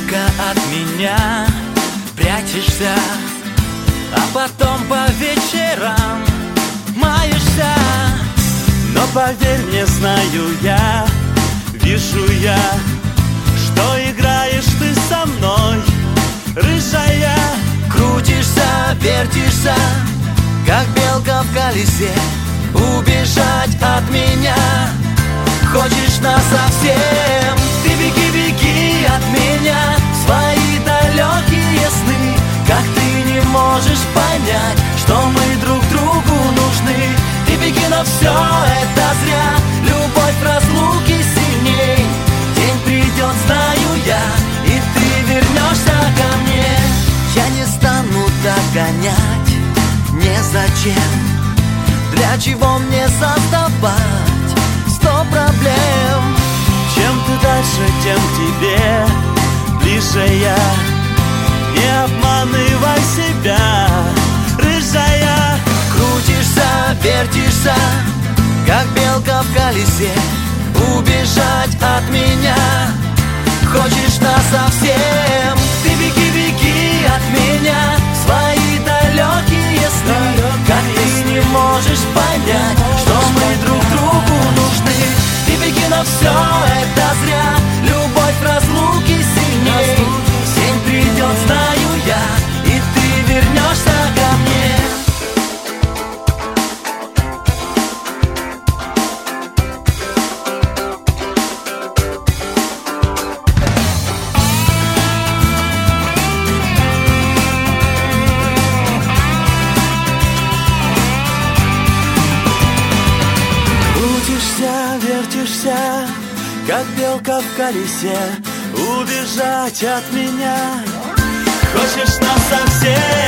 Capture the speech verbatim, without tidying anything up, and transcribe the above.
Тихонько от меня прячешься, а потом по вечерам маешься. Но поверь мне, знаю я, вижу я, что играешь ты со мной, рыжая. Крутишься, вертишься, как белка в колесе. Убежать от меня хочешь насовсем. Ты беги, беги от меня в свои далекие сны. Как ты не можешь понять, что мы друг другу нужны. Ты беги, но все это зря. Любовь в разлуке сильней. День придет, знаю я, и ты вернешься ко мне. Я не стану догонять, незачем. Для чего мне создавать сто проблем? Чем ты дальше, тем к тебе ближе я. Не обманывай себя, рыжая. Крутишься, вертишься, как белка в колесе. Убежать от меня хочешь насовсем. Ты беги, беги от меня в свои далекие сны. Как ты не можешь понять, что мы друг другу нужны. Ты беги, но все это зря. Любовь в разлуке сильней. День придет, знаю я, и ты вернешься ко мне. Вертишься, как белка в колесе. Убежать от меня хочешь насовсем.